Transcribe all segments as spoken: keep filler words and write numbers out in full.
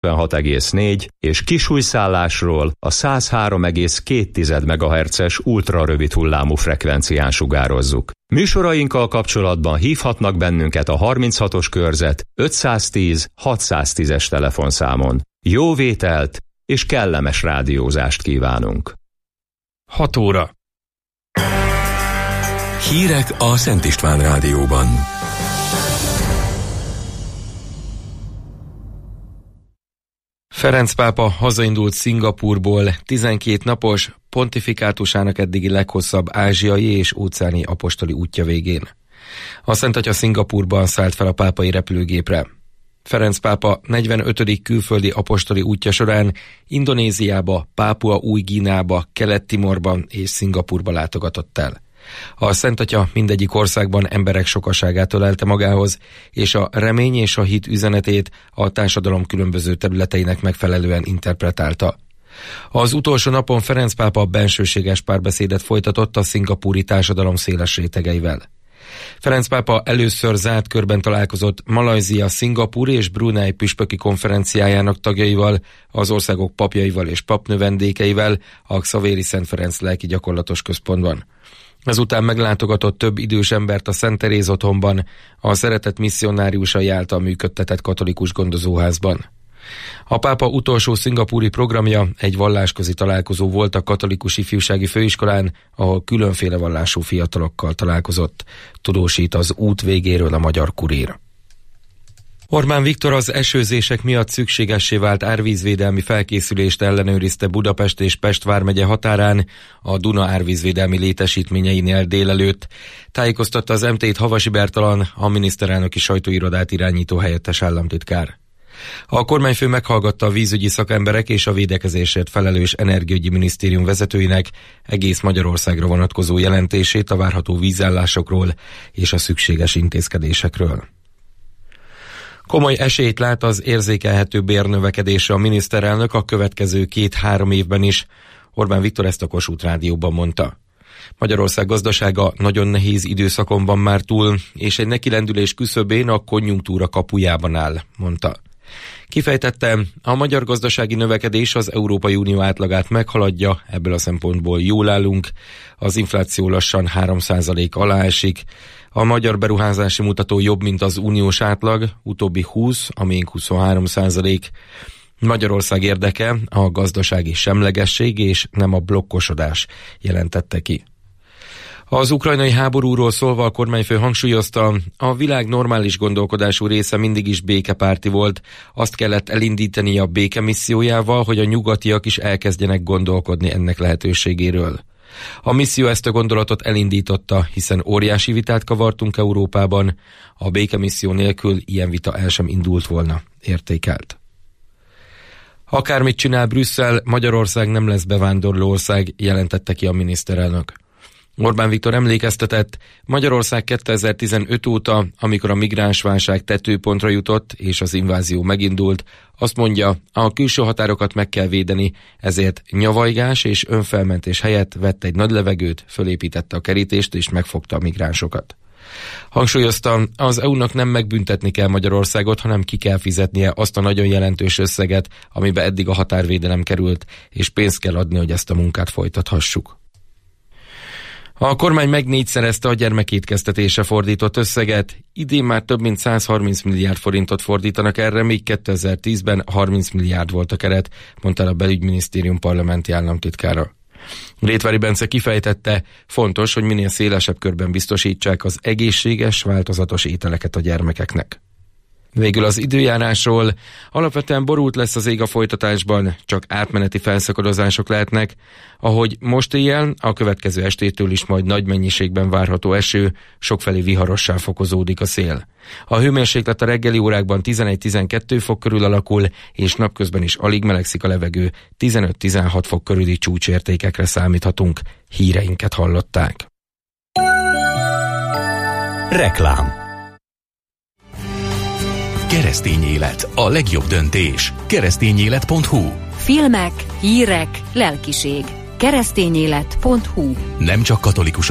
hat egész négy és kisújszállásról a száz három egész két megahertzes ultrarövid hullámú frekvencián sugározzuk. Műsorainkkal kapcsolatban hívhatnak bennünket a harminchatos körzet ötszáztíz hatszáztízes telefonszámon. Jó vételt és kellemes rádiózást kívánunk. hat óra. Hírek a Szent István Rádióban. Ferenc pápa hazaindult Szingapúrból, tizenkét napos, pontifikátusának eddigi leghosszabb ázsiai és óceáni apostoli útja végén. A Szent Atya Szingapúrban szállt fel a pápai repülőgépre. Ferenc pápa negyvenötödik külföldi apostoli útja során Indonéziába, Pápua Új-Guineába, Kelet-Timorban és Szingapúrba látogatott el. A Szent Atya mindegyik országban emberek sokaságát ölelte magához, és a remény és a hit üzenetét a társadalom különböző területeinek megfelelően interpretálta. Az utolsó napon Ferenc pápa bensőséges párbeszédet folytatott a szingapúri társadalom széles rétegeivel. Ferenc pápa először zárt körben találkozott Malajzia, Szingapúr és Brunei püspöki konferenciájának tagjaival, az országok papjaival és papnövendékeivel a Xavéri Szent Ferenc lelki gyakorlatos központban. Ezután meglátogatott több idős embert a Szent Teréz otthonban, a Szeretet misszionáriusai által működtetett katolikus gondozóházban. A pápa utolsó szingapúri programja egy vallásközi találkozó volt a katolikus ifjúsági főiskolán, ahol különféle vallású fiatalokkal találkozott, tudósít az út végéről a Magyar Kurír. Orbán Viktor az esőzések miatt szükségessé vált árvízvédelmi felkészülést ellenőrizte Budapest és Pest vármegye határán a Duna árvízvédelmi létesítményeinél délelőtt. Tájékoztatta az em té-t Havasi Bertalan, a miniszterelnöki sajtóirodát irányító helyettes államtitkár. A kormányfő meghallgatta a vízügyi szakemberek és a védekezésért felelős energiaügyi minisztérium vezetőinek egész Magyarországra vonatkozó jelentését a várható vízállásokról és a szükséges intézkedésekről. Komoly esélyt lát az érzékelhető bérnövekedésre a miniszterelnök a következő két-három évben is. Orbán Viktor ezt a Kossuth Rádióban mondta. Magyarország gazdasága nagyon nehéz időszakon van már túl, és egy nekilendülés küszöbén a konjunktúra kapujában áll, mondta. Kifejtette, a magyar gazdasági növekedés az Európai Unió átlagát meghaladja, ebből a szempontból jól állunk, az infláció lassan három százalék alá esik, a magyar beruházási mutató jobb, mint az uniós átlag, utóbbi húsz, a miénk huszonhárom százalék. Magyarország érdeke a gazdasági semlegesség és nem a blokkosodás, jelentette ki. Az ukrajnai háborúról szólva a kormányfő hangsúlyozta, a világ normális gondolkodású része mindig is békepárti volt, azt kellett elindítani a békemissziójával, hogy a nyugatiak is elkezdjenek gondolkodni ennek lehetőségéről. A misszió ezt a gondolatot elindította, hiszen óriási vitát kavartunk Európában, a békemisszió nélkül ilyen vita el sem indult volna, értékelt. Akármit csinál Brüsszel, Magyarország nem lesz bevándorló ország, jelentette ki a miniszterelnök. Orbán Viktor emlékeztetett, Magyarország kétezer-tizenöt óta, amikor a migránsválság tetőpontra jutott és az invázió megindult, azt mondja, a külső határokat meg kell védeni, ezért nyavajgás és önfelmentés helyett vett egy nagy levegőt, fölépítette a kerítést és megfogta a migránsokat. Hangsúlyozta, az é u-nak nem megbüntetni kell Magyarországot, hanem ki kell fizetnie azt a nagyon jelentős összeget, amibe eddig a határvédelem került, és pénzt kell adni, hogy ezt a munkát folytathassuk. A kormány megnégyszerezte a gyermekétkeztetésre fordított összeget, idén már több mint száz harminc milliárd forintot fordítanak erre, míg kétezer-tízben harminc milliárd volt a keret, mondta a belügyminisztérium parlamenti államtitkára. Rétvári Bence kifejtette, fontos, hogy minél szélesebb körben biztosítsák az egészséges, változatos ételeket a gyermekeknek. Végül az időjárásról, alapvetően borult lesz az ég a folytatásban, csak átmeneti felszakadozások lehetnek, ahogy most éjjel, a következő estétől is majd nagy mennyiségben várható eső, sokfelé viharossá fokozódik a szél. A hőmérséklet a reggeli órákban tizenegy-tizenkettő fok körül alakul, és napközben is alig melegszik a levegő, tizenöt-tizenhat fok körüli csúcsértékekre számíthatunk. Híreinket hallották. Reklám. Keresztény élet, a legjobb döntés. keresztényélet pont hu. Filmek, hírek, lelkiség. keresztényélet pont hu. Nem csak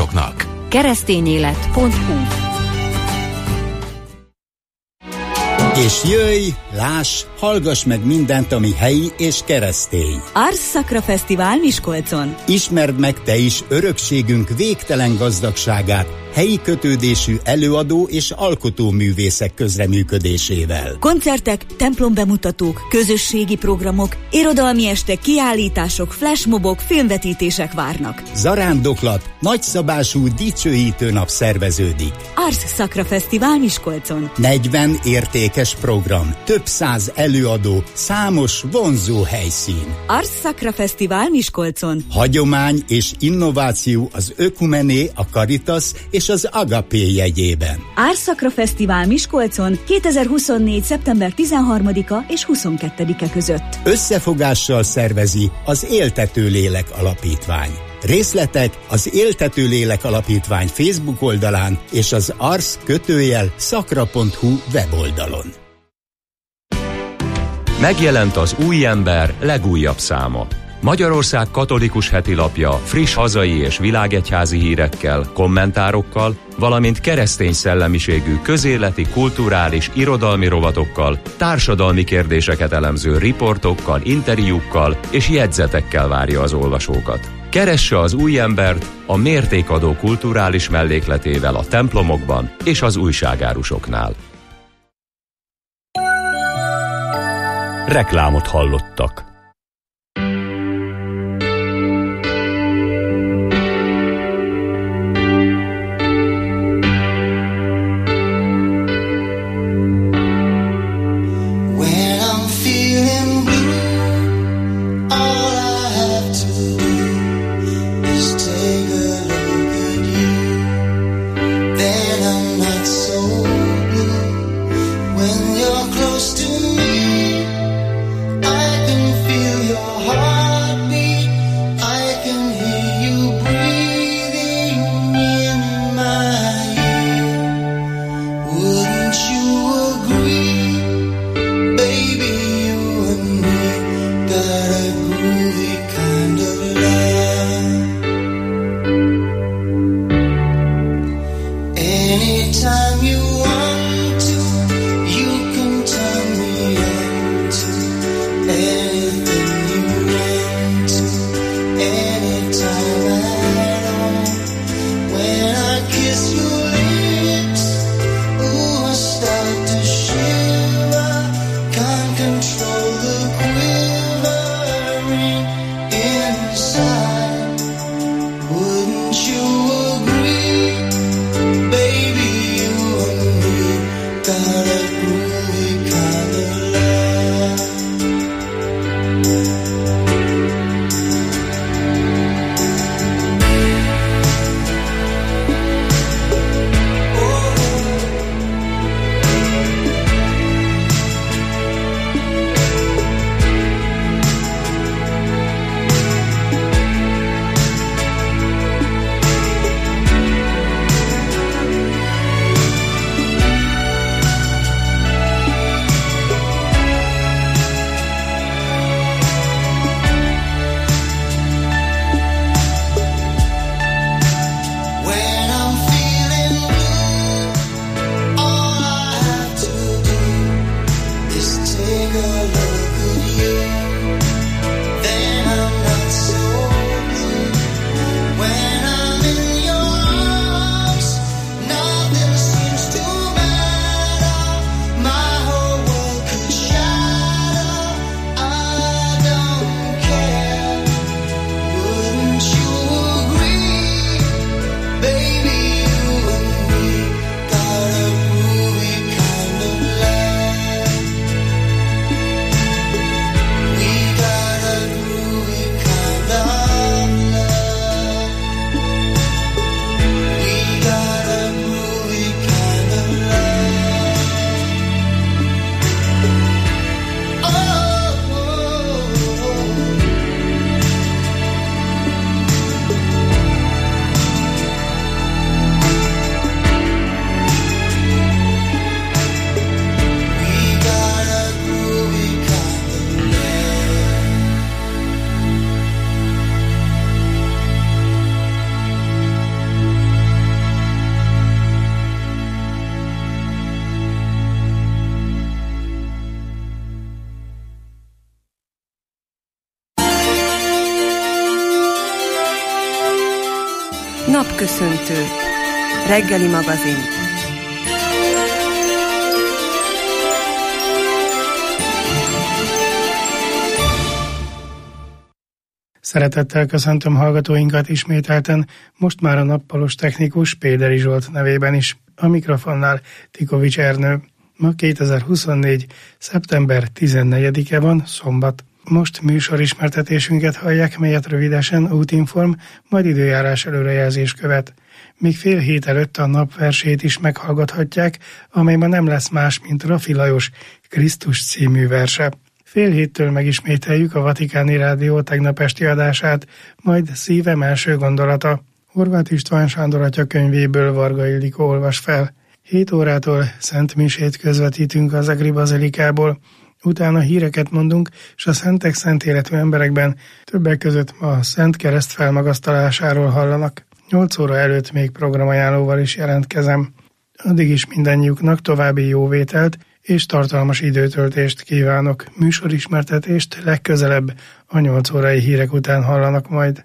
katolikusoknak. keresztényélet pont hu. És jöjj, láss, hallgass meg mindent, ami helyi és keresztény. Ars Sacra Fesztivál Miskolcon. Ismerd meg te is örökségünk végtelen gazdagságát, helyi kötődésű előadó és alkotóművészek közreműködésével. Koncertek, templombemutatók, közösségi programok, irodalmi estek, kiállítások, flashmobok, filmvetítések várnak. Zarándoklat, nagyszabású dicsőítő nap szerveződik. Ars Sacra Fesztivál Miskolcon. negyven értékes program, több száz előadó, számos vonzó helyszín. Ars Sacra Fesztivál Miskolcon. Hagyomány és innováció az Ökumené, a Caritas és az Agapé jegyében. Ars Sacra Fesztivál Miskolcon kétezer-huszonnégy. szeptember tizenharmadika és huszonkettedike között. Összefogással szervezi az Éltető Lélek Alapítvány. Részletek az Éltető Lélek Alapítvány Facebook oldalán és az ars kötőjel szakra pont hu weboldalon. Megjelent az Új Ember legújabb száma. Magyarország katolikus hetilapja friss hazai és világegyházi hírekkel, kommentárokkal, valamint keresztény szellemiségű közéleti, kulturális, irodalmi rovatokkal, társadalmi kérdéseket elemző riportokkal, interjúkkal és jegyzetekkel várja az olvasókat. Keresse az Új Embert a mértékadó kulturális mellékletével a templomokban és az újságárusoknál. Reklámot hallottak. Anything you want. Napköszöntő. Reggeli magazin. Szeretettel köszöntöm hallgatóinkat ismételten, most már a nappalos technikus Péderi Zsolt nevében is. A mikrofonnál Tikovics Ernő. Ma kétezer-huszonnégy. szeptember tizennegyedike van, szombat. Most műsorismertetésünket hallják, melyet rövidesen útinform, majd időjárás előrejelzés követ. Még fél hét előtt a napversét is meghallgathatják, amelyben nem lesz más, mint Raffi Lajos Krisztus című verse. Fél héttől megismételjük a Vatikáni Rádió tegnap esti adását, majd Szívem első gondolata. Horváth István Sándor atya könyvéből Varga Ildikó olvas fel. hét órától Szent Misét közvetítünk az Egri Bazilikából. Utána híreket mondunk, és a szentek szent életű emberekben többek között ma a Szent Kereszt felmagasztalásáról hallanak. nyolc óra előtt még programajánlóval is jelentkezem. Addig is mindannyiuknak további jóvételt és tartalmas időtöltést kívánok. Műsorismertetést legközelebb a nyolc órai hírek után hallanak majd.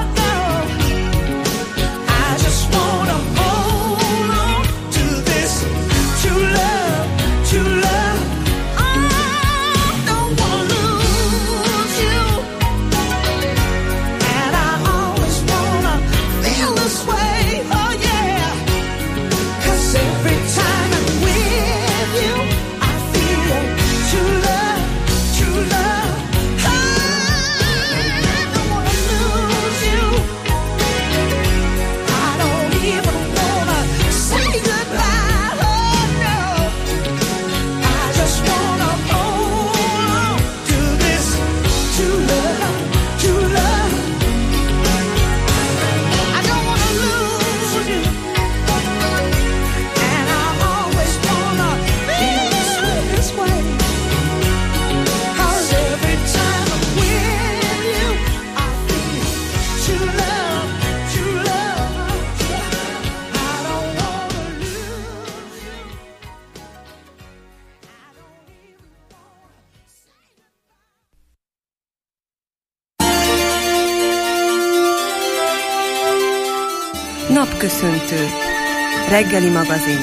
Just wanna hold on to this Napköszöntő. Reggeli magazin.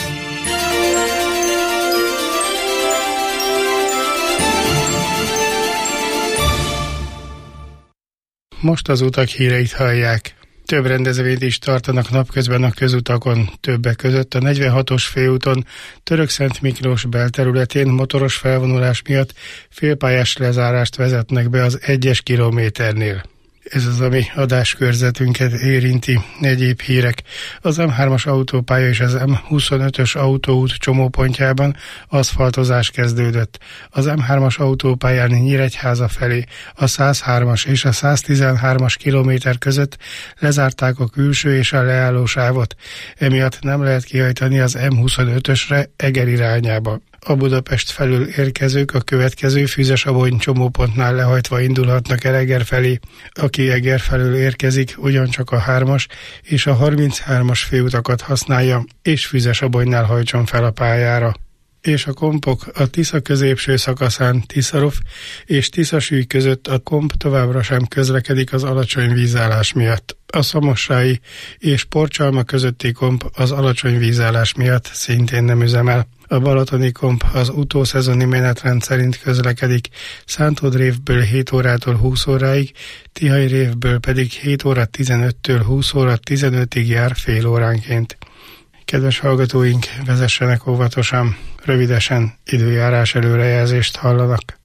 Most az utak híreit hallják. Több rendezvényt is tartanak napközben a közutakon, többek között a negyvenhatos főúton, Törökszent Miklós belterületén motoros felvonulás miatt félpályás lezárást vezetnek be az egyes kilométernél. Ez az, ami adáskörzetünket érinti. Egyéb hírek. Az M hármas autópálya és az M huszonötös autóút csomópontjában aszfaltozás kezdődött. Az M hármas autópályán Nyíregyháza felé a száz hármas és a száz tizenhármas kilométer között lezárták a külső és a leállósávot. Emiatt nem lehet kihajtani az M huszonötösre Eger irányába. A Budapest felől érkezők a következő Füzesabony csomópontnál lehajtva indulhatnak el Eger felé. Aki Eger felől érkezik, ugyancsak a hármas és a harminchármas főutakat használja, és Füzesabonynál hajtson fel a pályára. És a kompok a Tisza középső szakaszán Tiszarof és Tiszasüly között a komp továbbra sem közlekedik az alacsony vízállás miatt. A Szamossai és Porcsalma közötti komp az alacsony vízállás miatt szintén nem üzemel. A balatoni komp az utószezoni menetrend szerint közlekedik, Szántodrévből hét órától húsz óráig, Tihanyrévből pedig hét óra tizenöttől húsz óra tizenötig jár fél óránként. Kedves hallgatóink, vezessenek óvatosan, rövidesen időjárás előrejelzést hallanak.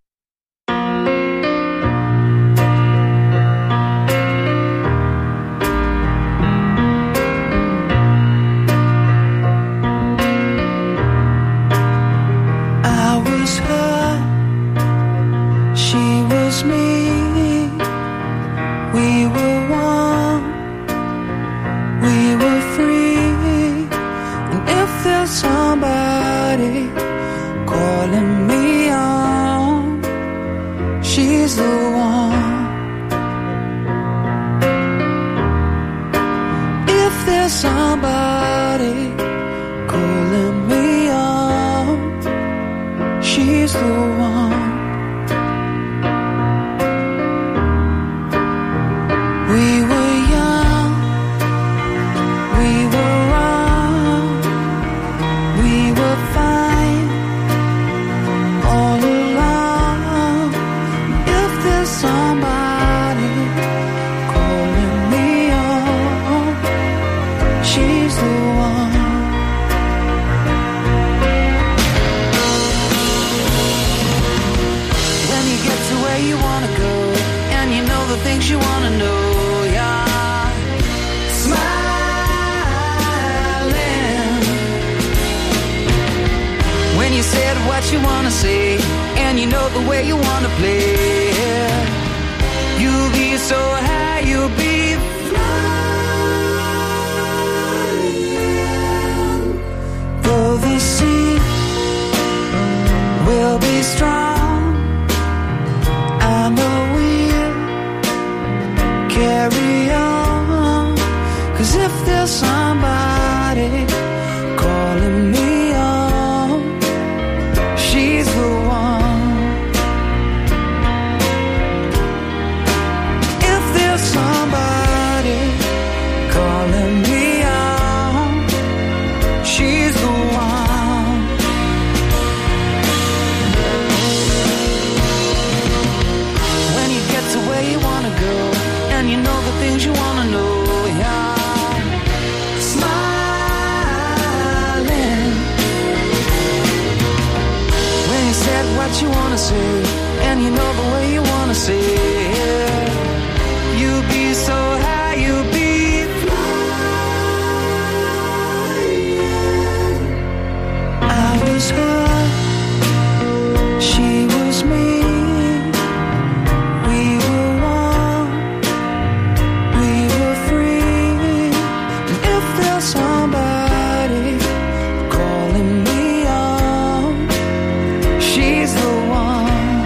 She's the one.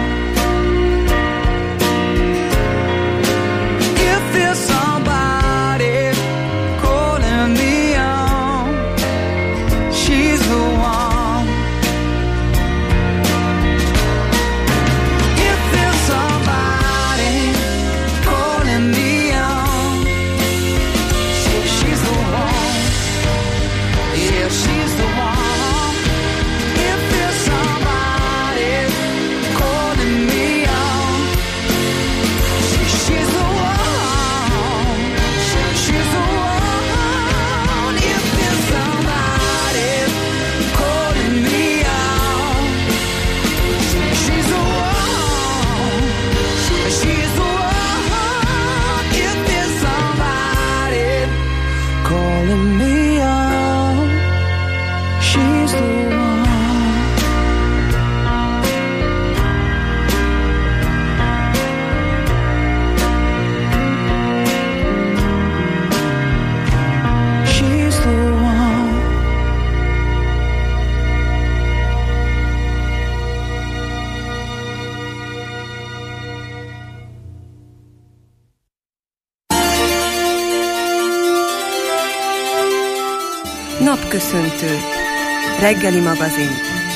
Napköszöntő. Reggeli magazin.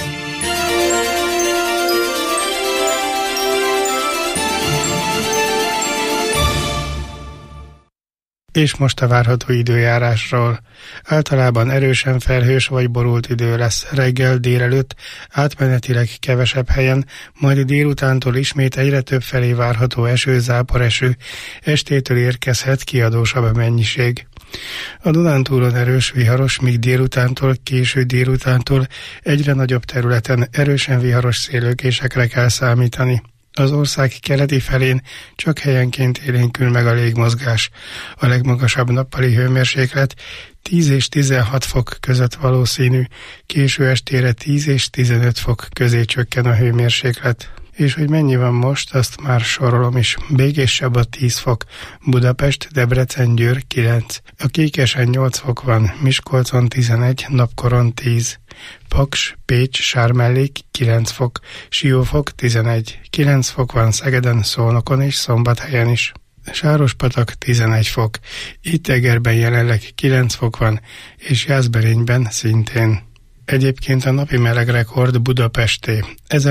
És most a várható időjárásról. Általában erősen felhős vagy borult idő lesz reggel, délelőtt, átmenetileg kevesebb helyen, majd délutántól ismét egyre több felé várható eső, záporeső, estétől érkezhet kiadósabb mennyiség. A Dunántúlon erős viharos, míg délutántól, késő délutántól egyre nagyobb területen erősen viharos szélőkésekre kell számítani. Az ország keleti felén csak helyenként élénkül meg a légmozgás. A legmagasabb nappali hőmérséklet tíz és tizenhat fok között valószínű, késő estére tíz és tizenöt fok közé csökken a hőmérséklet. És hogy mennyi van most, azt már sorolom is. Békés-Csaba tíz fok, Budapest, Debrecen, Győr kilenc, a Kékesen nyolc fok van, Miskolcon tizenegy, Napkoron tíz, Paks, Pécs, Sármellék kilenc fok, Siófok tizenegy, kilenc fok van Szegeden, Szolnokon és Szombathelyen is. Sárospatak tizenegy fok, itt Egerben jelenleg kilenc fok van, és Jászberényben szintén. Egyébként a napi melegrekord Budapesté.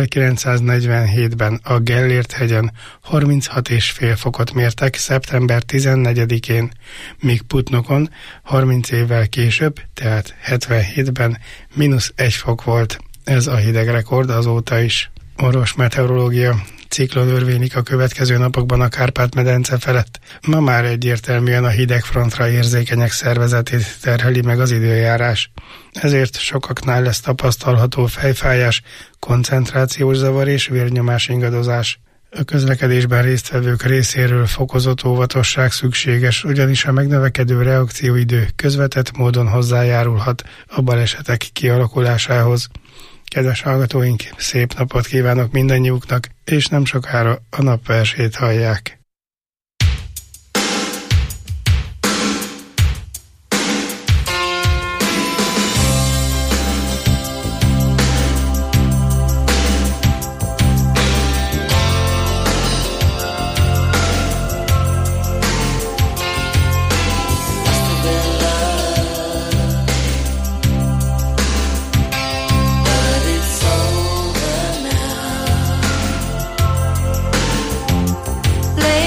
ezerkilencszáznegyvenhétben a Gellért-hegyen harminchat egész öt fokot mértek szeptember tizennegyedikén, míg Putnokon harminc évvel később, tehát hetvenhétben mínusz egy fok volt. Ez a hidegrekord azóta is. Orvos meteorológia. Ciklon örvénylik a következő napokban a Kárpát-medence felett. Ma már egyértelműen a hidegfrontra érzékenyek szervezetét terheli meg az időjárás. Ezért sokaknál lesz tapasztalható fejfájás, koncentrációs zavar és vérnyomás ingadozás. A közlekedésben résztvevők részéről fokozott óvatosság szükséges, ugyanis a megnövekedő reakcióidő közvetett módon hozzájárulhat a balesetek kialakulásához. Kedves hallgatóink, szép napot kívánok mindannyiuknak, és nem sokára a napversét hallják. Let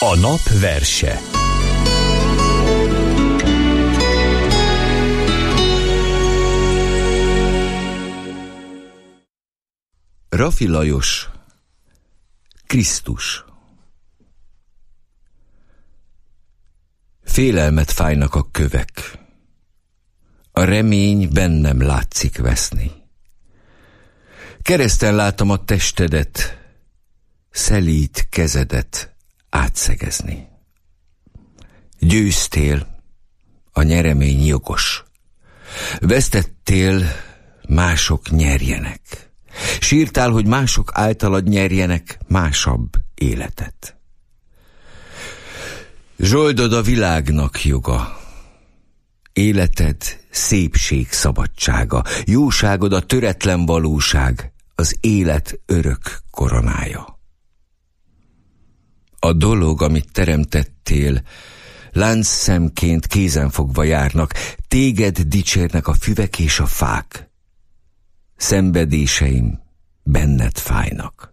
A nap verse. Raffi Lajos, Krisztus. Félelmet fájnak a kövek, a remény bennem látszik veszni. Kereszten látom a testedet, szelíd kezedet átszegezni. Győztél, a nyeremény jogos. Vesztettél, mások nyerjenek. Sírtál, hogy mások általad nyerjenek másabb életet. Zsoldod a világnak joga. Életed szépség szabadsága, jóságod a töretlen valóság, az élet örök koronája. A dolog, amit teremtettél, láncszemként kézenfogva járnak, téged dicsérnek a füvek és a fák. Szenvedéseim benned fájnak.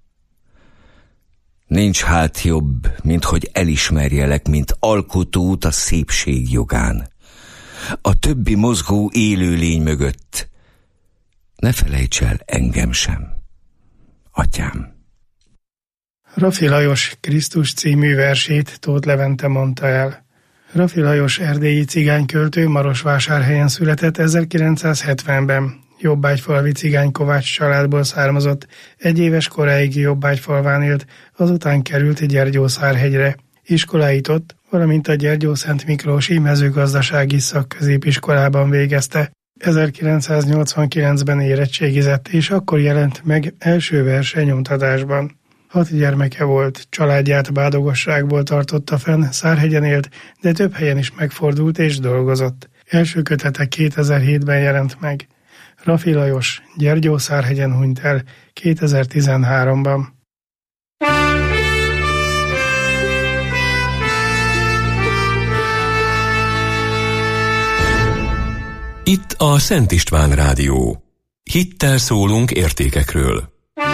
Nincs hát jobb, mint hogy elismerjelek, mint alkotót a szépség jogán. A többi mozgó élőlény mögött ne felejts el engem sem, atyám. Raffi Lajos Krisztus című versét Tóth Levente mondta el. Raffi Lajos erdélyi cigányköltő Marosvásárhelyen született ezerkilencszázhetvenben. Jobbágyfalvi cigány kovács családból származott, egy éves koráig Jobbágyfalván élt, azután került Gyergyószárhegyre. Iskoláit ott, valamint a Gyergyószent Miklósi mezőgazdasági szakközépiskolában végezte. ezerkilencszáznyolcvankilencben érettségizett, és akkor jelent meg első verse nyomtatásban. Hat gyermeke volt, családját bádogosságból tartotta fenn, Szárhegyen élt, de több helyen is megfordult és dolgozott. Első kötete kétezer-hétben jelent meg. Raffi Lajos Gyergyószárhegyen hunyt el kétezer-tizenháromban. Itt a Szent István Rádió. Hittel szólunk értékekről.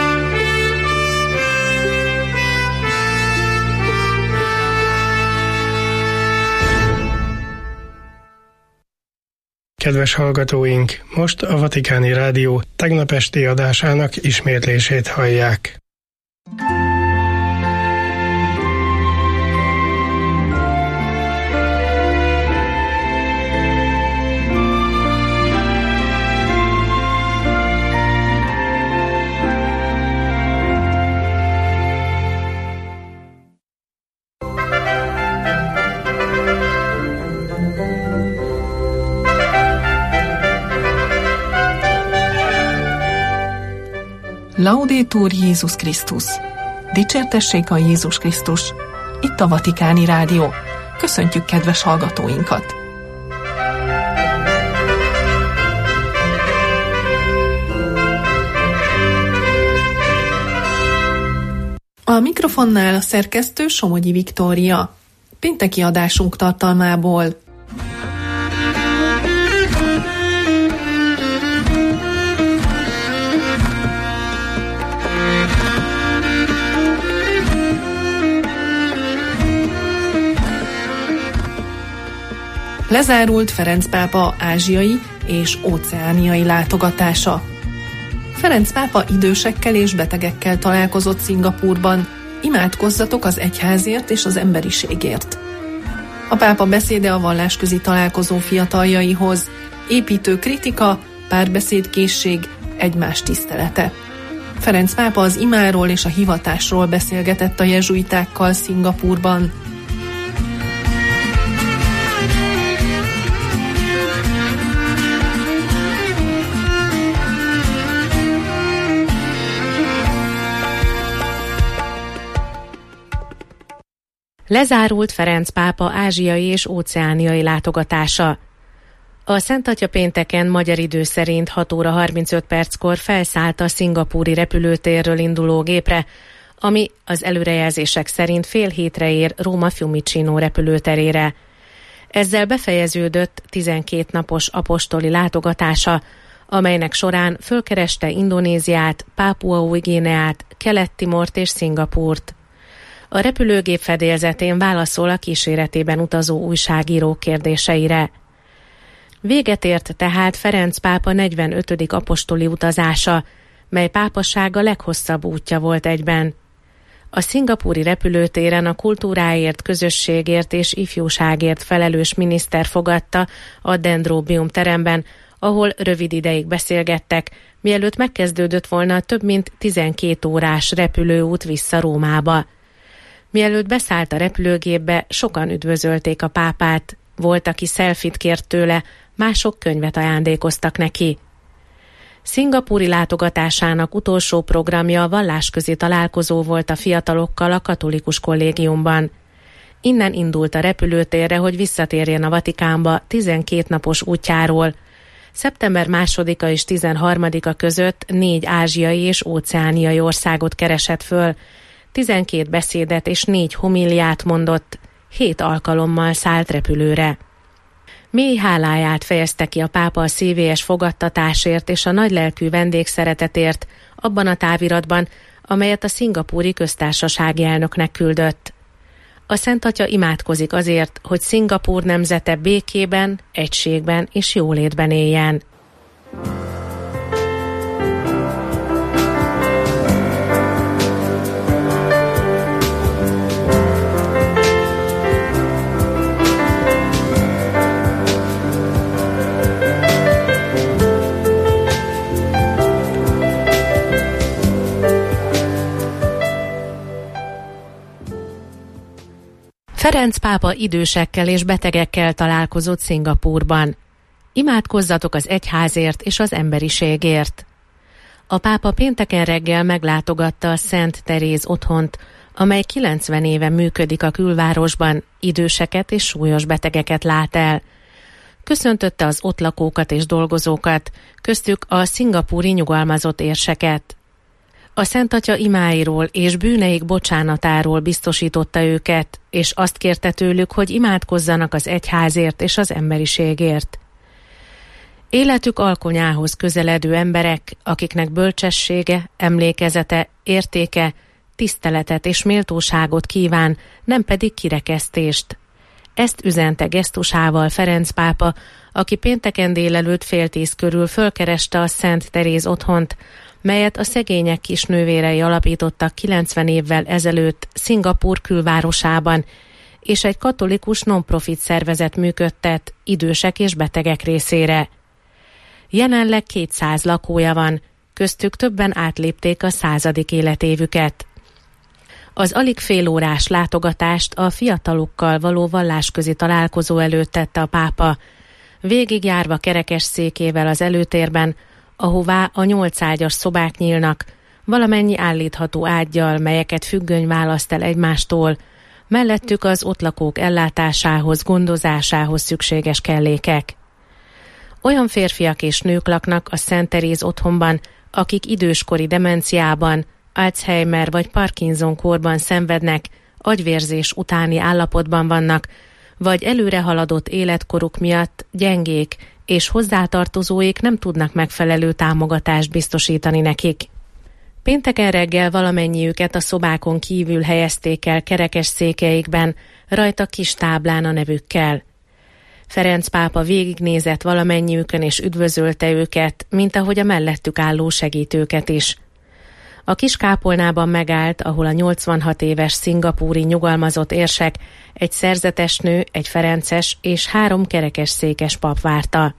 Kedves hallgatóink, most a Vatikáni Rádió tegnap esti adásának ismétlését hallják. Laudetur Jézus Krisztus! Dicsértessék a Jézus Krisztus! Itt a Vatikáni Rádió. Köszöntjük kedves hallgatóinkat! A mikrofonnál a szerkesztő Somogyi Viktória. Pénteki adásunk tartalmából. Lezárult Ferenc pápa ázsiai és óceániai látogatása. Ferenc pápa idősekkel és betegekkel találkozott Szingapúrban. Imádkozzatok az egyházért és az emberiségért. A pápa beszéde a vallásközi találkozó fiataljaihoz. Építő kritika, párbeszédkészség, egymás tisztelete. Ferenc pápa az imáról és a hivatásról beszélgetett a jezsuitákkal Szingapúrban. Lezárult Ferenc pápa ázsiai és óceániai látogatása. A Szent Atya pénteken magyar idő szerint hat óra harmincöt perckor felszállt a szingapúri repülőtérről induló gépre, ami az előrejelzések szerint fél hétre ér Róma Fiumicino repülőterére. Ezzel befejeződött tizenkét napos apostoli látogatása, amelynek során fölkereste Indonéziát, Pápua Új-Guineát, Kelet-Timort és Szingapúrt. A repülőgép fedélzetén válaszol a kíséretében utazó újságírók kérdéseire. Véget ért tehát Ferenc pápa negyvenötödik apostoli utazása, mely pápasága leghosszabb útja volt egyben. A szingapúri repülőtéren a kultúráért, közösségért és ifjúságért felelős miniszter fogadta a Dendrobium teremben, ahol rövid ideig beszélgettek, mielőtt megkezdődött volna a több mint tizenkét órás repülőút vissza Rómába. Mielőtt beszállt a repülőgépbe, sokan üdvözölték a pápát, volt, aki szelfit kért tőle, mások könyvet ajándékoztak neki. Szingapúri látogatásának utolsó programja a vallásközi találkozó volt a fiatalokkal a katolikus kollégiumban. Innen indult a repülőtérre, hogy visszatérjen a Vatikánba tizenkét napos útjáról. szeptember másodika és tizenharmadika között négy ázsiai és óceániai országot keresett föl, tizenkét beszédet és négy homíliát mondott, hét alkalommal szállt repülőre. Mély háláját fejezte ki a pápa a szívélyes fogadtatásért és a nagylelkű vendégszeretetért abban a táviratban, amelyet a szingapúri köztársasági elnöknek küldött. A Szent Atya imádkozik azért, hogy Szingapúr nemzete békében, egységben és jólétben éljen. Ferenc pápa idősekkel és betegekkel találkozott Szingapúrban. Imádkozzatok az egyházért és az emberiségért. A pápa pénteken reggel meglátogatta a Szent Teréz otthont, amely kilencven éve működik a külvárosban, időseket és súlyos betegeket lát el. Köszöntötte az ott lakókat és dolgozókat, köztük a szingapúri nyugalmazott érseket. A Szent Atya imáiról és bűneik bocsánatáról biztosította őket, és azt kérte tőlük, hogy imádkozzanak az egyházért és az emberiségért. Életük alkonyához közeledő emberek, akiknek bölcsessége, emlékezete, értéke, tiszteletet és méltóságot kíván, nem pedig kirekesztést. Ezt üzente gesztusával Ferenc pápa, aki pénteken délelőtt fél tíz körül fölkereste a Szent Teréz otthont, melyet a szegények kisnővérei alapítottak kilencven évvel ezelőtt Szingapúr külvárosában, és egy katolikus non-profit szervezet működtet idősek és betegek részére. Jelenleg kétszáz lakója van, köztük többen átlépték a századik életévüket. Az alig félórás látogatást a fiatalokkal való vallásközi találkozó előtt tette a pápa, végigjárva kerekes székével az előtérben, ahová a nyolcágyas szobák nyílnak, valamennyi állítható ággyal, melyeket függöny választ el egymástól, mellettük az ott lakók ellátásához, gondozásához szükséges kellékek. Olyan férfiak és nők laknak a Szent Teréz otthonban, akik időskori demenciában, Alzheimer vagy Parkinson kórban szenvednek, agyvérzés utáni állapotban vannak, vagy előre haladott életkoruk miatt gyengék, és hozzátartozóik nem tudnak megfelelő támogatást biztosítani nekik. Pénteken reggel valamennyiüket a szobákon kívül helyezték el kerekes székeikben, rajta kis táblán a nevükkel. Ferenc pápa végignézett valamennyiükön és üdvözölte őket, mint ahogy a mellettük álló segítőket is. A kis kápolnában megállt, ahol a nyolcvanhat éves szingapúri nyugalmazott érsek, egy szerzetes nő, egy ferences és három kerekes székes pap várta.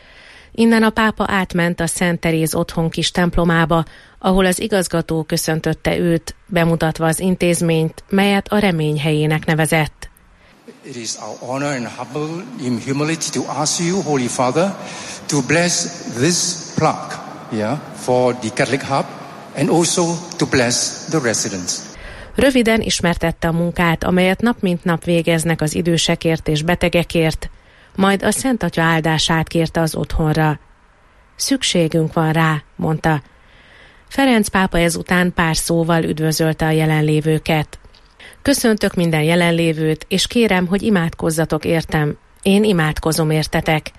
Innen a pápa átment a Szent Teréz otthon kis templomába, ahol az igazgató köszöntötte őt, bemutatva az intézményt, melyet a remény helyének nevezett. It is our honor and humble in humility to ask you, Holy Father, to bless this plaque, yeah, for the Catholic Hub, and also to bless the residents. Röviden ismertette a munkát, amelyet nap mint nap végeznek az idősekért és betegekért, majd a Szent Atya áldását kérte az otthonra. Szükségünk van rá, mondta. Ferenc pápa ezután pár szóval üdvözölte a jelenlévőket. Köszöntök minden jelenlévőt, és kérem, hogy imádkozzatok értem. Én imádkozom értetek.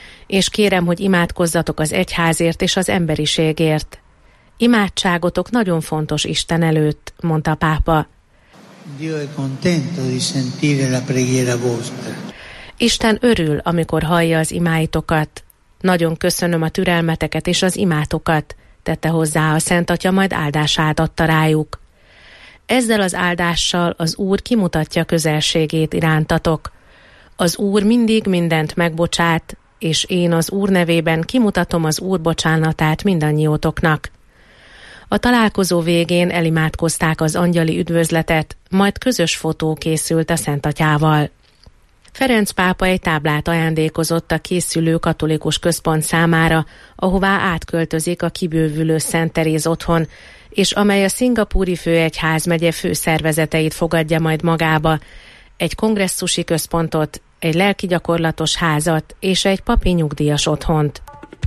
És kérem, hogy imádkozzatok az egyházért és az emberiségért. Imádságotok nagyon fontos Isten előtt, mondta a pápa. Dio è contento di sentire la preghiera vostra. Isten örül, amikor hallja az imáitokat. Nagyon köszönöm a türelmeteket és az imátokat, tette hozzá a Szent Atya, majd áldását adta rájuk. Ezzel az áldással az Úr kimutatja közelségét irántatok. Az Úr mindig mindent megbocsát, és én az Úr nevében kimutatom az Úr bocsánatát mindannyiótoknak. A találkozó végén elimádkozták az angyali üdvözletet, majd közös fotó készült a Szent Atyával. Ferenc pápa egy táblát ajándékozott a készülő katolikus központ számára, ahová átköltözik a kibővülő Szent Teréz otthon, és amely a szingapúri főegyházmegye főszervezeteit fogadja majd magába, egy kongresszusi központot, egy lelkigyakorlatos házat és egy papi nyugdíjas otthont.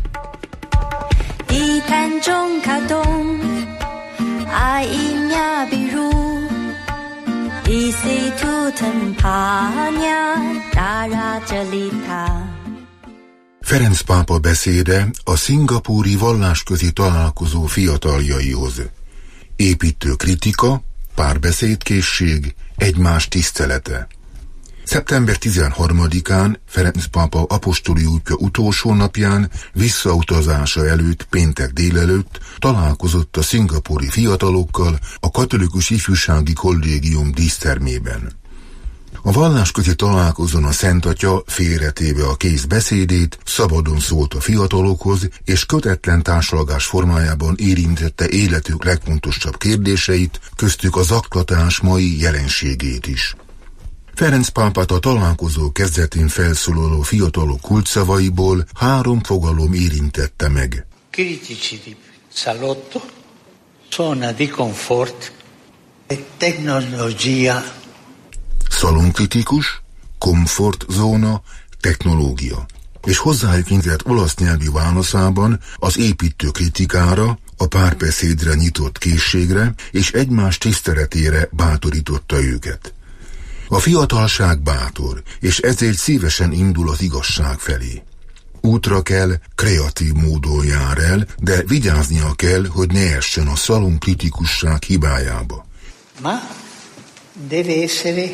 Ferenc pápa beszéde a szingapúri vallásközi találkozó fiataljaihoz. Építő kritika, párbeszédkészség, egymás tisztelete. szeptember tizenharmadikán Ferenc pápa apostoli útja utolsó napján, visszautazása előtt péntek délelőtt találkozott a szingapúri fiatalokkal a Katolikus Ifjúsági Kollégium dísztermében. A vallásközi találkozón a Szent Atya félretéve a kész beszédét szabadon szólt a fiatalokhoz, és kötetlen társalgás formájában érintette életük legfontosabb kérdéseit, köztük a zaklatás mai jelenségét is. Ferenc pápát a találkozó kezdetén felszólaló fiatalok kulcsszavaiból három fogalom érintette meg. Critici di salotto, zona di comfort e tecnologia. Szalonkritikus, komfortzóna, technológia. És hozzájuk intézett olasz nyelvű válaszában az építő kritikára, a párbeszédre nyitott készségre és egymás tiszteletére bátorította őket. A fiatalság bátor, és ezért szívesen indul az igazság felé. Útra kell, kreatív módon jár el, de vigyáznia kell, hogy ne essen a szalonkritikusság hibájába. Ma deve essere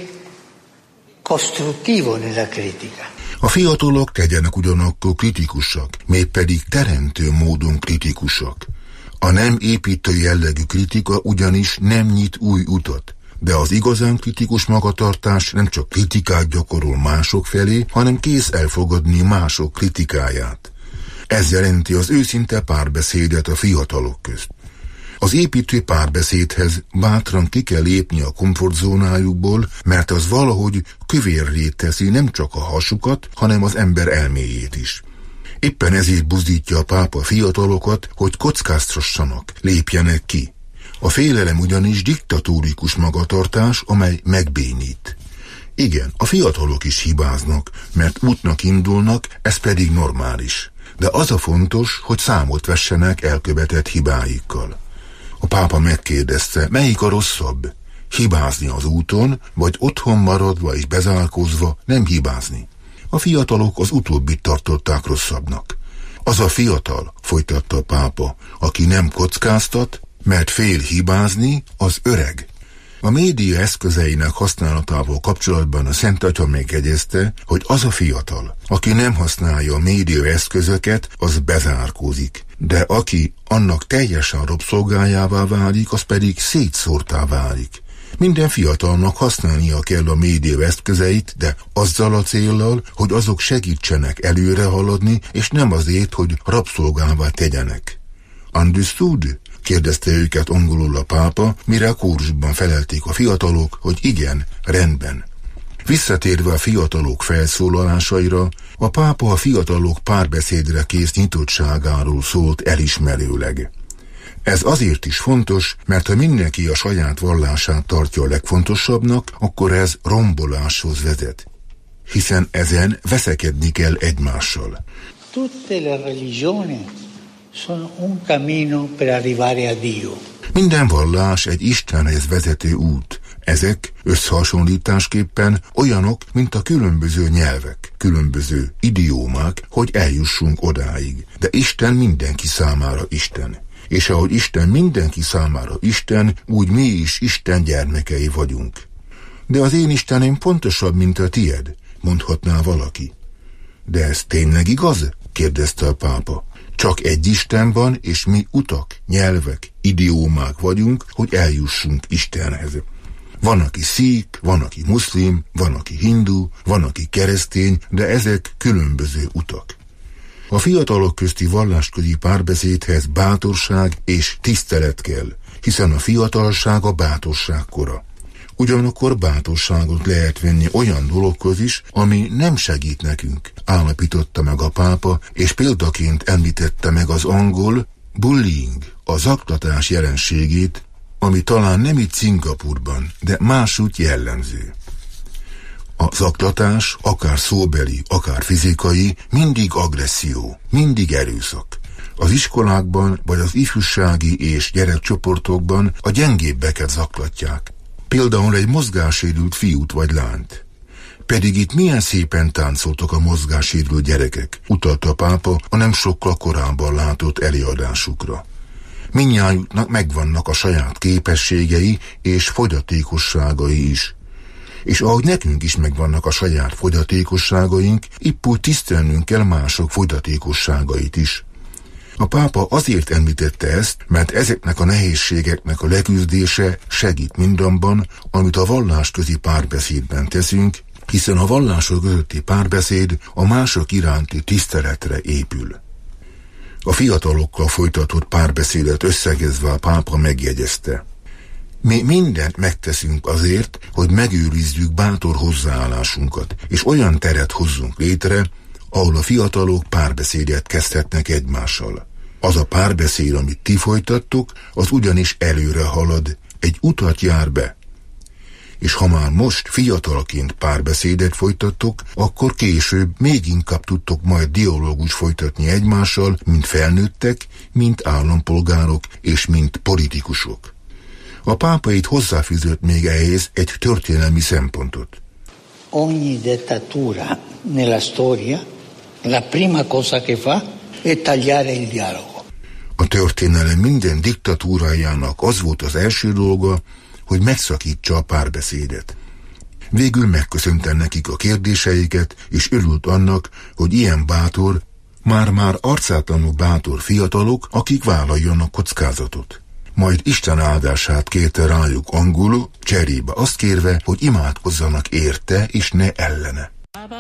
costruttivo nella critica. A fiatalok tegyenek ugyanakkor kritikusak, mégpedig teremtő módon kritikusak. A nem építő jellegű kritika ugyanis nem nyit új utat, de az igazán kritikus magatartás nem csak kritikát gyakorol mások felé, hanem kész elfogadni mások kritikáját. Ez jelenti az őszinte párbeszédet a fiatalok közt. Az építő párbeszédhez bátran ki kell lépni a komfortzónájukból, mert az valahogy kövérré teszi nem csak a hasukat, hanem az ember elméjét is. Éppen ezért buzdítja a pápa fiatalokat, hogy kockáztassanak, lépjenek ki. A félelem ugyanis diktatórikus magatartás, amely megbénít. Igen, a fiatalok is hibáznak, mert útnak indulnak, ez pedig normális. De az a fontos, hogy számot vessenek elkövetett hibáikkal. A pápa megkérdezte, melyik a rosszabb? Hibázni az úton, vagy otthon maradva és bezárkózva nem hibázni? A fiatalok az utóbbit tartották rosszabbnak. Az a fiatal, folytatta a pápa, aki nem kockáztat, mert fél hibázni, az öreg. A média eszközeinek használatával kapcsolatban a Szent Atya megjegyezte, hogy az a fiatal, aki nem használja a média eszközöket, az bezárkózik. De aki annak teljesen rabszolgájává válik, az pedig szétszórtá válik. Minden fiatalnak használnia kell a média eszközeit, de azzal a céllal, hogy azok segítsenek előre haladni, és nem azért, hogy rabszolgává tegyenek. Understood? Kérdezte őket angolul a pápa, mire a kórusban felelték a fiatalok, hogy igen, rendben. Visszatérve a fiatalok felszólalásaira, a pápa a fiatalok párbeszédre kész nyitottságáról szólt elismerőleg. Ez azért is fontos, mert ha mindenki a saját vallását tartja a legfontosabbnak, akkor ez romboláshoz vezet. Hiszen ezen veszekedni kell egymással. Tutte le religioni sono un cammino per arrivare a Dio. Minden vallás egy Istenhez vezető út. Ezek összehasonlításképpen olyanok, mint a különböző nyelvek, különböző idiómák, hogy eljussunk odáig. De Isten mindenki számára Isten. És ahogy Isten mindenki számára Isten, úgy mi is Isten gyermekei vagyunk. De az én Istenem pontosabb, mint a tied, mondhatná valaki. De ez tényleg igaz? Kérdezte a pápa. Csak egy Isten van, és mi utak, nyelvek, idiómák vagyunk, hogy eljussunk Istenhez. Van, aki szík, van, aki muszlim, van, aki hindu, van, aki keresztény, de ezek különböző utak. A fiatalok közti vallásközi párbeszédhez bátorság és tisztelet kell, hiszen a fiatalság a bátorság kora. Ugyanakkor bátorságot lehet venni olyan dologhoz is, ami nem segít nekünk, állapította meg a pápa, és példaként említette meg az angol bullying, a zaklatás jelenségét, ami talán nem itt Szingapurban, de másút jellemző. A zaklatás, akár szóbeli, akár fizikai, mindig agresszió, mindig erőszak. Az iskolákban vagy az ifjúsági és gyerekcsoportokban a gyengébbeket zaklatják. Például egy mozgássérült fiút vagy lányt. Pedig itt milyen szépen táncoltak a mozgássérült gyerekek, utalta a pápa a nem sokkal korábban látott előadásukra. Mindnyájuknak megvannak a saját képességei és fogyatékosságai is. És ahogy nekünk is megvannak a saját fogyatékosságaink, épp úgy tisztelnünk kell mások fogyatékosságait is. A pápa azért említette ezt, mert ezeknek a nehézségeknek a leküzdése segít mindanban, amit a vallásközi párbeszédben teszünk, hiszen a vallások közötti párbeszéd a mások iránti tiszteletre épül. A fiatalokkal folytatott párbeszédet összegezve a pápa megjegyezte. Mi mindent megteszünk azért, hogy megőrizzük bátor hozzáállásunkat, és olyan teret hozzunk létre, ahol a fiatalok párbeszédet kezdhetnek egymással. Az a párbeszéd, amit ti folytattok, az ugyanis előre halad, egy utat jár be. És ha már most fiatalként párbeszédet folytattok, akkor később még inkább tudtok majd dialógus folytatni egymással, mint felnőttek, mint állampolgárok és mint politikusok. A pápa itt hozzáfűzött még ehhez egy történelmi szempontot. Ogni dittatura nella storia, la prima cosa che fa è tagliare il dialogo. A történelem minden diktatúrájának az volt az első dolga, hogy megszakítsa a párbeszédet. Végül megköszönte nekik a kérdéseiket, és örült annak, hogy ilyen bátor, már-már arcátlanul bátor fiatalok, akik vállaljanak kockázatot. Majd Isten áldását kérte rájuk angolul, cserébe azt kérve, hogy imádkozzanak érte és ne ellene.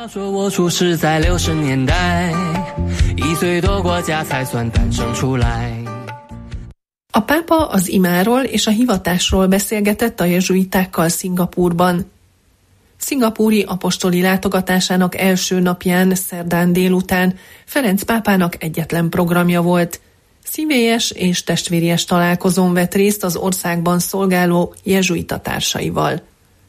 A pápa az imáról és a hivatásról beszélgetett a jezsuitákkal Szingapúrban. Szingapúri apostoli látogatásának első napján, szerdán délután Ferenc pápának egyetlen programja volt. Szívélyes és testvéries találkozón vett részt az országban szolgáló jezsuita társaival.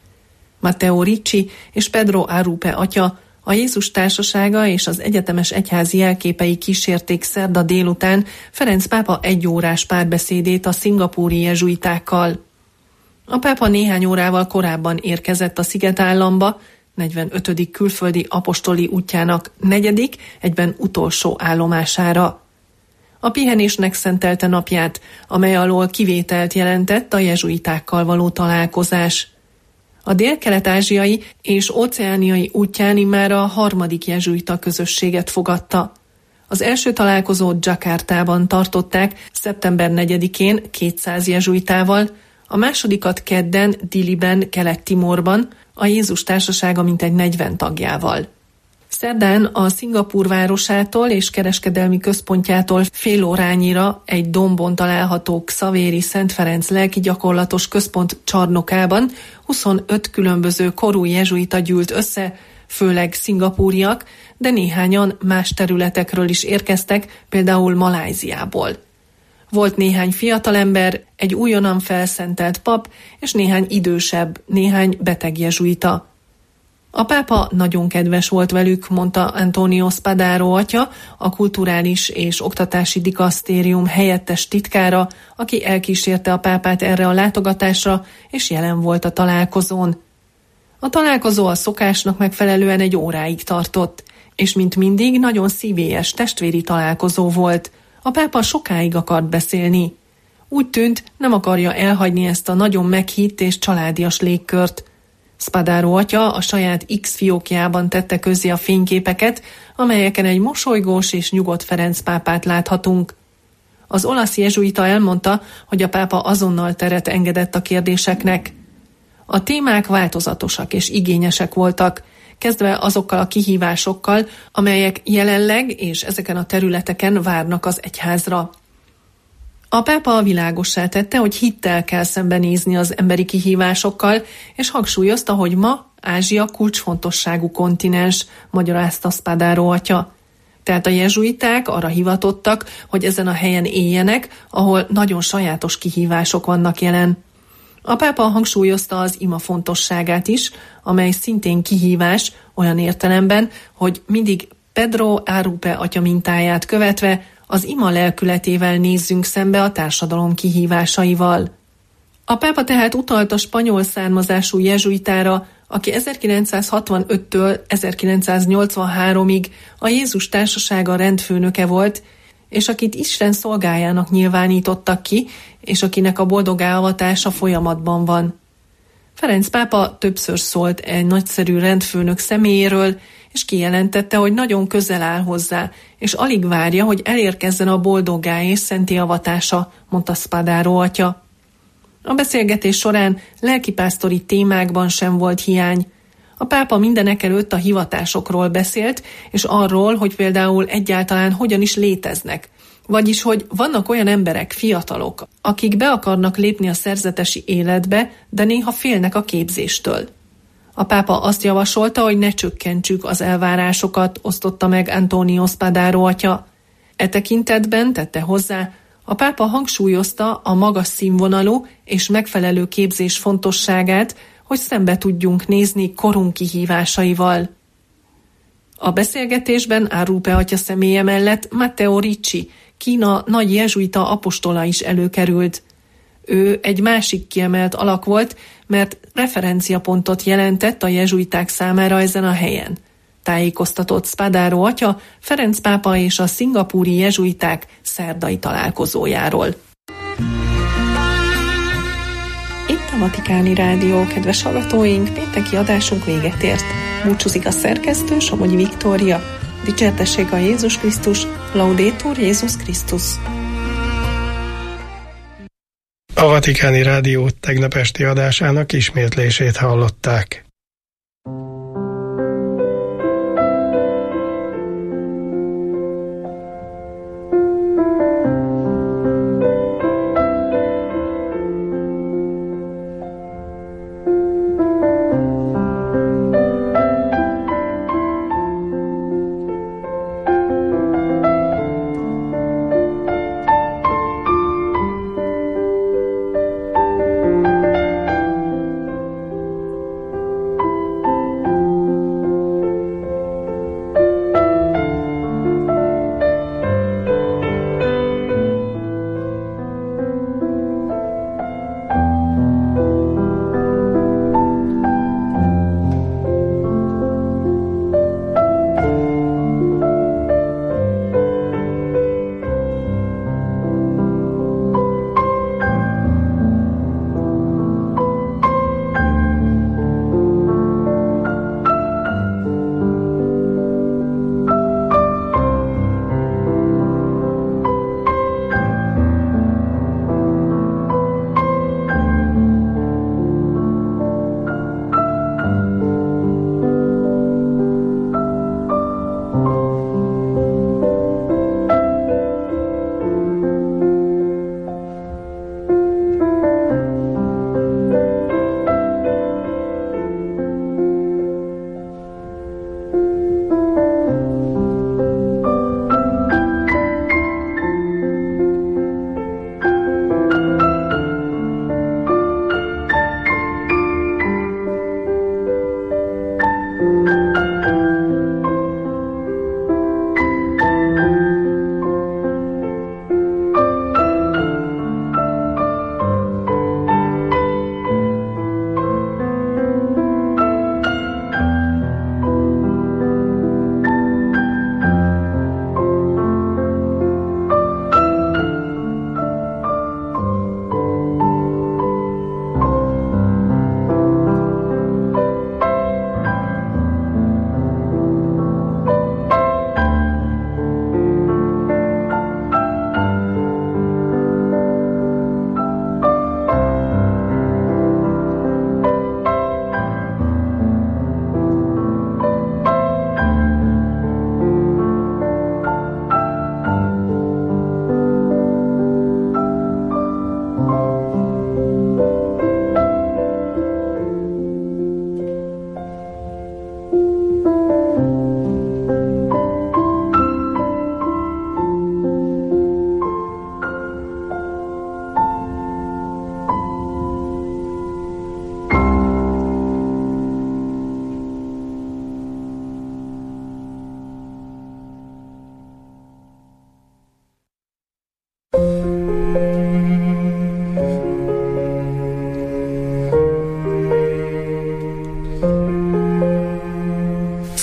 Matteo Ricci és Pedro Arupe atya, a Jézus Társasága és az egyetemes egyházi jelképei kísérték szerda délután Ferenc pápa egyórás párbeszédét a szingapúri jezsuitákkal. A pápa néhány órával korábban érkezett a szigetállamba, negyvenötödik külföldi apostoli útjának negyedik, egyben utolsó állomására. A pihenésnek szentelte napját, amely alól kivételt jelentett a jezsuitákkal való találkozás. A dél-kelet-ázsiai és óceániai útján immár a harmadik jezsuita közösséget fogadta. Az első találkozót Jakartában tartották szeptember negyedikén kétszáz jezsuitával, a másodikat kedden Diliben, Kelet-Timorban, a Jézus Társasága mintegy negyven tagjával. Szerdán a Szingapúr városától és kereskedelmi központjától fél órányira egy dombon található Xavéri Szent Ferenc lelkigyakorlatos központ csarnokában huszonöt különböző korú jezsuita gyűlt össze, főleg szingapúriak, de néhányan más területekről is érkeztek, például Malajziából. Volt néhány fiatalember, egy újonnan felszentelt pap és néhány idősebb, néhány beteg jezsuita. A pápa nagyon kedves volt velük, mondta Antonio Spadaro atya, a kulturális és oktatási dikasztérium helyettes titkára, aki elkísérte a pápát erre a látogatásra, és jelen volt a találkozón. A találkozó a szokásnak megfelelően egy óráig tartott, és mint mindig nagyon szívélyes testvéri találkozó volt. A pápa sokáig akart beszélni. Úgy tűnt, nem akarja elhagyni ezt a nagyon meghitt és családias légkört. Spadaro atya a saját X fiókjában tette közzé a fényképeket, amelyeken egy mosolygós és nyugodt Ferenc pápát láthatunk. Az olasz jezsuita elmondta, hogy a pápa azonnal teret engedett a kérdéseknek. A témák változatosak és igényesek voltak, kezdve azokkal a kihívásokkal, amelyek jelenleg és ezeken a területeken várnak az egyházra. A pápa világossá tette, hogy hittel kell szembenézni az emberi kihívásokkal, és hangsúlyozta, hogy ma Ázsia kulcsfontosságú kontinens, magyarázta Spadaro atya. Tehát a jezsuiták arra hivatottak, hogy ezen a helyen éljenek, ahol nagyon sajátos kihívások vannak jelen. A pápa hangsúlyozta az ima fontosságát is, amely szintén kihívás olyan értelemben, hogy mindig Pedro Arrupe atya mintáját követve az ima lelkületével nézzünk szembe a társadalom kihívásaival. A pápa tehát utalt a spanyol származású jezsuitára, aki ezerkilencszázhatvanöttől ezerkilencszáznyolcvanháromig a Jézus Társasága rendfőnöke volt, és akit Isten szolgájának nyilvánítottak ki, és akinek a boldoggá avatása folyamatban van. Ferenc pápa többször szólt egy nagyszerű rendfőnök személyéről, és kijelentette, hogy nagyon közel áll hozzá, és alig várja, hogy elérkezzen a boldoggá és szenti avatása, mondta Spadaro atya. A beszélgetés során lelkipásztori témákban sem volt hiány. A pápa mindenekelőtt a hivatásokról beszélt, és arról, hogy például egyáltalán hogyan is léteznek. Vagyis, hogy vannak olyan emberek, fiatalok, akik be akarnak lépni a szerzetesi életbe, de néha félnek a képzéstől. A pápa azt javasolta, hogy ne csökkentsük az elvárásokat, osztotta meg Antonio Spadaro atya. E tekintetben tette hozzá, a pápa hangsúlyozta a magas színvonalú és megfelelő képzés fontosságát, hogy szembe tudjunk nézni korunk kihívásaival. A beszélgetésben Arrupe atya személye mellett Matteo Ricci, Kína nagy jezsuita apostola is előkerült. Ő egy másik kiemelt alak volt, mert referenciapontot jelentett a jezsuiták számára ezen a helyen. Tájékoztatott Spadaro atya Ferenc pápa és a szingapúri jezsuiták szerdai találkozójáról. Itt a Vatikáni Rádió, kedves hallgatóink, pénteki adásunk véget ért. Búcsúzik a szerkesztő, Somogyi Viktória. Dicsértessék a Jézus Krisztus, Laudetur Jézus Krisztus. A Vatikáni Rádió tegnap esti adásának ismétlését hallották.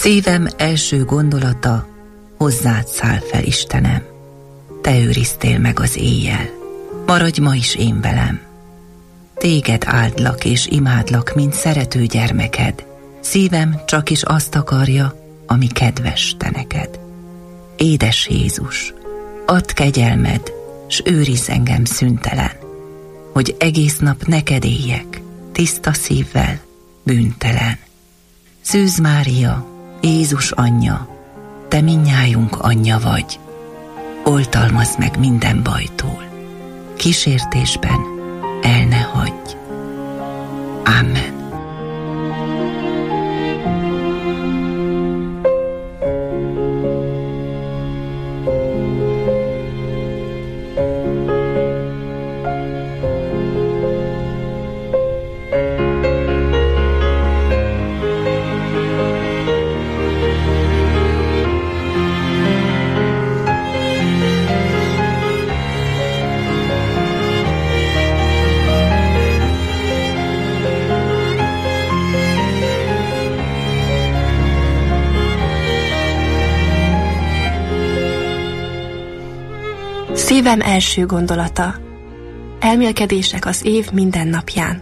Szívem első gondolata, hozzád száll fel, Istenem. Te őriztél meg az éjjel, maradj ma is én velem. Téged áldlak és imádlak, mint szerető gyermeked. Szívem csak is azt akarja, ami kedves te neked. Édes Jézus, add kegyelmed, s őrizz engem szüntelen, hogy egész nap neked éljek, tiszta szívvel, bűntelen. Szűz Mária, Jézus anyja, te mindnyájunk anyja vagy. Oltalmazd meg minden bajtól, kísértésben el ne hagyj. Amen. Szívem első gondolata. Elmélkedések az év minden napján.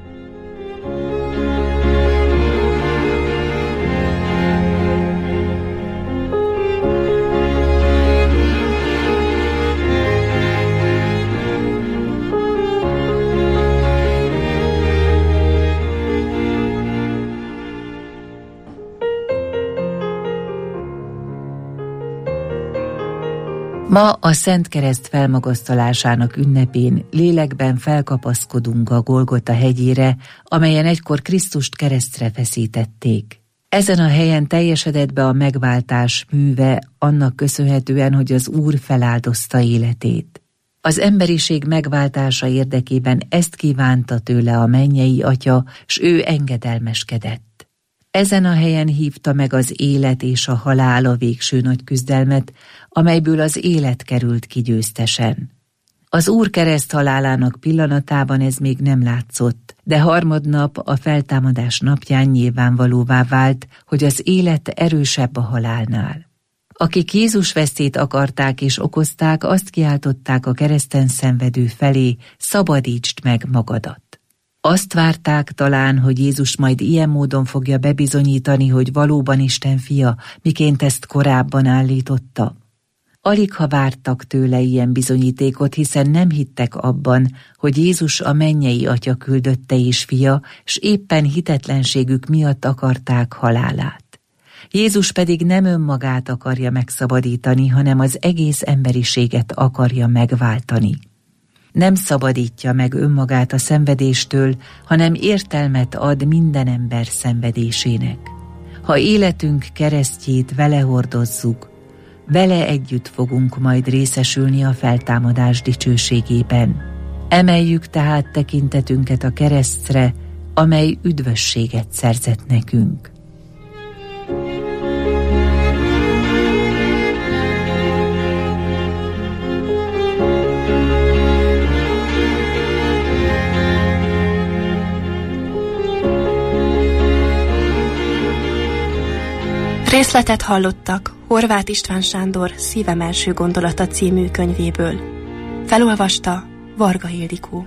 Ma a Szent Kereszt felmagasztalásának ünnepén lélekben felkapaszkodunk a Golgota hegyére, amelyen egykor Krisztust keresztre feszítették. Ezen a helyen teljesedett be a megváltás műve annak köszönhetően, hogy az Úr feláldozta életét. Az emberiség megváltása érdekében ezt kívánta tőle a mennyei Atya, s ő engedelmeskedett. Ezen a helyen hívta meg az élet és a halál a végső nagy küzdelmet, amelyből az élet került ki győztesen. Az Úr kereszt halálának pillanatában ez még nem látszott, de harmadnap a feltámadás napján nyilvánvalóvá vált, hogy az élet erősebb a halálnál. Akik Jézus vesztét akarták és okozták, azt kiáltották a kereszten szenvedő felé, szabadítsd meg magadat. Azt várták talán, hogy Jézus majd ilyen módon fogja bebizonyítani, hogy valóban Isten fia, miként ezt korábban állította. Aligha vártak tőle ilyen bizonyítékot, hiszen nem hittek abban, hogy Jézus a mennyei Atya küldötte és fia, s éppen hitetlenségük miatt akarták halálát. Jézus pedig nem önmagát akarja megszabadítani, hanem az egész emberiséget akarja megváltani. Nem szabadítja meg önmagát a szenvedéstől, hanem értelmet ad minden ember szenvedésének. Ha életünk keresztjét vele hordozzuk, vele együtt fogunk majd részesülni a feltámadás dicsőségében. Emeljük tehát tekintetünket a keresztre, amely üdvösséget szerzett nekünk. Részletet hallottak Horváth István Sándor Szívem első gondolata című könyvéből. Felolvasta Varga Ildikó.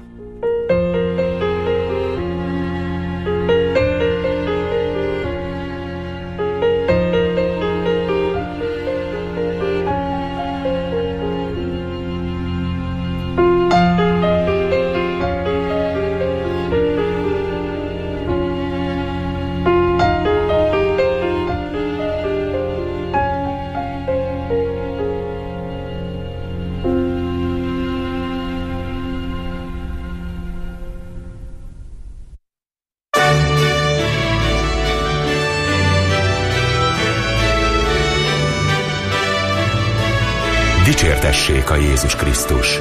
Dicsértessék a Jézus Krisztus!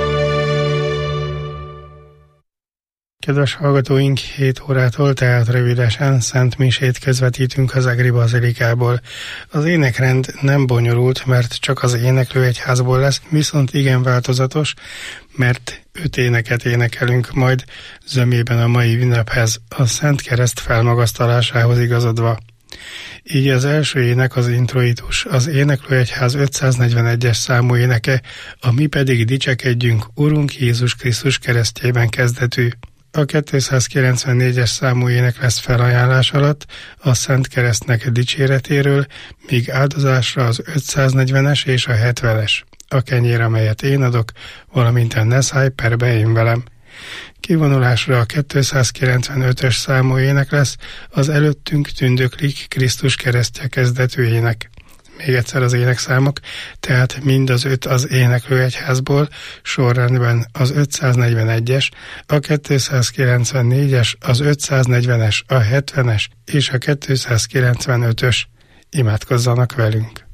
Kedves hallgatóink, hét órától, tehát rövidesen Szent Misét közvetítünk az Egri Bazilikából. Az énekrend nem bonyolult, mert csak az éneklő egyházból lesz, viszont igen változatos, mert öt éneket énekelünk majd zömében a mai ünnephez, a Szent Kereszt felmagasztalásához igazodva. Így az első ének az introitus, az Éneklőegyház ötszáznegyvenegyes számú éneke, a Mi pedig dicsekedjünk Urunk Jézus Krisztus keresztjében kezdetű. A kétszázkilencvennégyes számú ének lesz felajánlás alatt a Szent Keresztnek dicséretéről, míg áldozásra az ötszáznegyvenes és a hetvenes. A kenyér, amelyet én adok, valamint a Ne szállj perbe én velem. Kivonulásra a kétszázkilencvenötös számú ének lesz az Előttünk tündöklik Krisztus keresztje kezdetű ének. Még egyszer az énekszámok, tehát mind az öt az Éneklőegyházból, sorrendben az ötszáznegyvenegyes, a kétszázkilencvennégyes, az ötszáznegyvenes, a hetvenes és a kétszázkilencvenötös. Imádkozzanak velünk!